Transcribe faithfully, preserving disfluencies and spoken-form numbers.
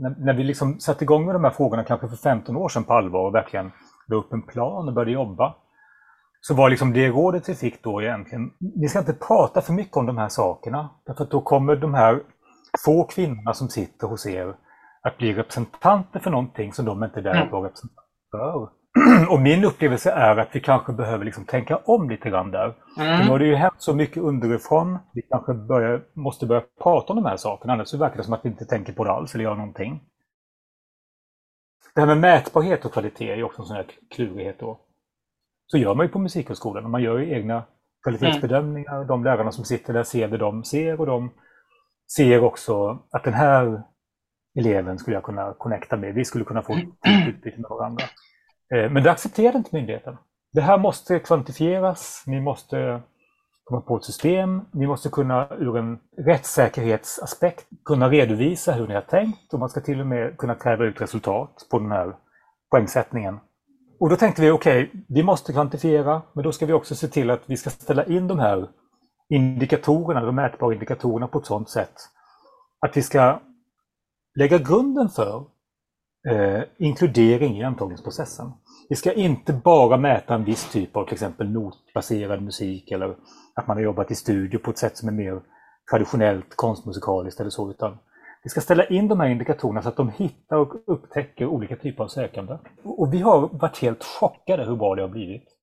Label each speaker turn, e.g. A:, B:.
A: när, när vi liksom satte igång med de här frågorna kanske för femton år sedan på allvar och verkligen la upp en plan och började jobba, så var liksom det rådet vi fick då egentligen, vi ska inte prata för mycket om de här sakerna, därför att då kommer de här få kvinnorna som sitter hos er att bli representanter för någonting som de inte är där att vara representanter för. Och min upplevelse är att vi kanske behöver liksom tänka om lite grann där. Mm. För nu har det ju hänt så mycket underifrån. Vi kanske börjar, måste börja prata om de här sakerna. Annars så verkar det som att vi inte tänker på det alls eller gör någonting. Det här med mätbarhet och kvalitet är ju också en sån här klurighet då. Så gör man ju på Musikhögskolan. Man gör ju egna kvalitetsbedömningar. Mm. De lärarna som sitter där ser det de ser. Och de ser också att den här eleven skulle jag kunna connecta med. Vi skulle kunna få ett utbyte med varandra. Men det accepterar inte myndigheten. Det här måste kvantifieras. Ni måste komma på ett system. Ni måste kunna ur en rättssäkerhetsaspekt kunna redovisa hur ni har tänkt. Och man ska till och med kunna kräva ut resultat på den här poängsättningen. Och då tänkte vi, okej, okay, vi måste kvantifiera. Men då ska vi också se till att vi ska ställa in de här indikatorerna, de mätbara indikatorerna på ett sådant sätt att vi ska lägga grunden för Eh, inkludering i antagningsprocessen. Vi ska inte bara mäta en viss typ av till exempel notbaserad musik eller att man har jobbat i studio på ett sätt som är mer traditionellt konstmusikaliskt eller så, utan vi ska ställa in de här indikatorerna så att de hittar och upptäcker olika typer av sökande. Och vi har varit helt chockade hur bra det har blivit.